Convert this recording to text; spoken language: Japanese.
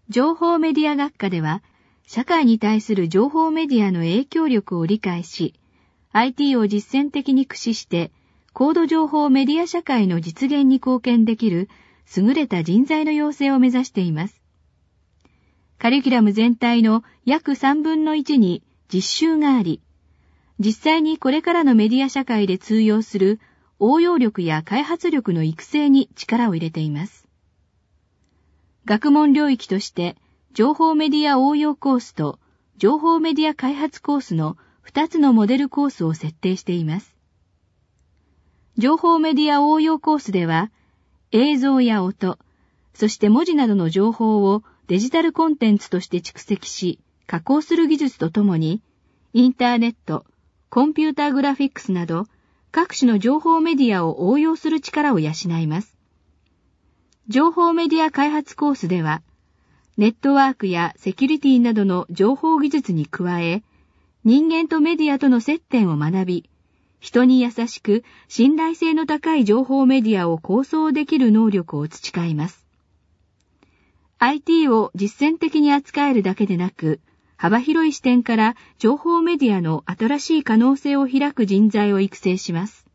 情報メディア学科では、社会に対する情報メディアの影響力を理解し、IT を実践的に駆使して、高度情報メディア社会の実現に貢献できる優れた人材の養成を目指しています。カリキュラム全体の約3分の1に実習があり、実際にこれからのメディア社会で通用する応用力や開発力の育成に力を入れています。学問領域として、情報メディア応用コースと情報メディア開発コースの2つのモデルコースを設定しています。情報メディア応用コースでは、映像や音、そして文字などの情報をデジタルコンテンツとして蓄積し、加工する技術とともに、インターネット、コンピューターグラフィックスなど、各種の情報メディアを応用する力を養います。情報メディア開発コースでは、ネットワークやセキュリティなどの情報技術に加え、人間とメディアとの接点を学び、人に優しく信頼性の高い情報メディアを構想できる能力を培います。IT を実践的に扱えるだけでなく、幅広い視点から情報メディアの新しい可能性を開く人材を育成します。